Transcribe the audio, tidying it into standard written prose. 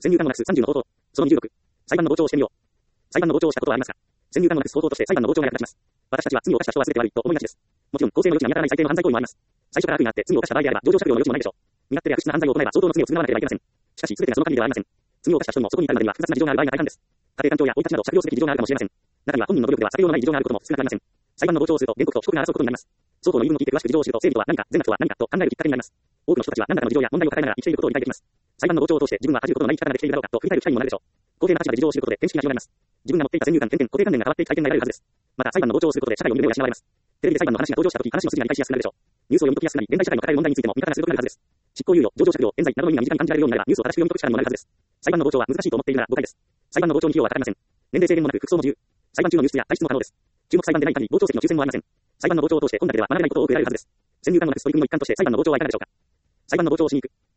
先入観をなくす30の法則。その26。裁判の傍聴をしてみよう。裁判の傍聴をしたことはありますか？先入観をなくす方法として裁判の傍聴が役立ちます。私たちは罪を犯した人は全て悪いと思いがちです。もちろん、公正の余地が見当たらない最低の犯罪行為もあります。最初から悪意があって罪を犯した場合であれば、情状酌量の余地もないでしょう。身勝手で悪質な犯罪を行えば相当の罪を償わなければいけません。しかし、全てがその限りではありません。罪を犯した人にもそこに至るまでには複雑な事情がある場合が大半です。家庭環境や生い立ちなど借用すべき事情があるかもしれません。中には本人の努力では借用のない事情があることも少なくありません。裁判の傍聴をすると原告と被告が争うことになります。双方の言い分を聞いて詳しく事情を知ると正義とは何か、善悪とは何かと考えるきっかけになります。多くの人たちは何らかの事情や問題を抱えながら生きていることを理解できます。裁判の傍聴を通して自分は恥じることのない生き方ができているだろうかと振り返る機会にもなるでしょう。公正な立場で事情を知ることで見識が広がります。自分が持っていた先入観、固定観念が変わっていく体験が得られるはずです。また裁判の傍聴をすることで社会を見る目を養われます。テレビで裁判の話が登場したとき、話の筋が理解しやすくなるでしょう。ニュースを読み解きやすくなり、現代社会の抱える問題についても見方が鋭くなるはずです。執行猶予、情状酌量、冤罪などの意味が身近に感じられるようになれば、ニュースを正しく読み解く力にもなるはずです。裁判の傍聴は難しいと思っているなら誤解です。裁判の傍聴に費用はかかりません。年齢制限もなく服装も自由。裁判中の入室や退出も可能です。注目裁判でない限り傍聴席の抽選もありません。裁判の傍聴を通して本だけでは学べないことを多く得られるはずです。先入観をなくす取り組みの一環として裁判の傍聴はいかがでしょうか。裁判の傍聴をしに行く。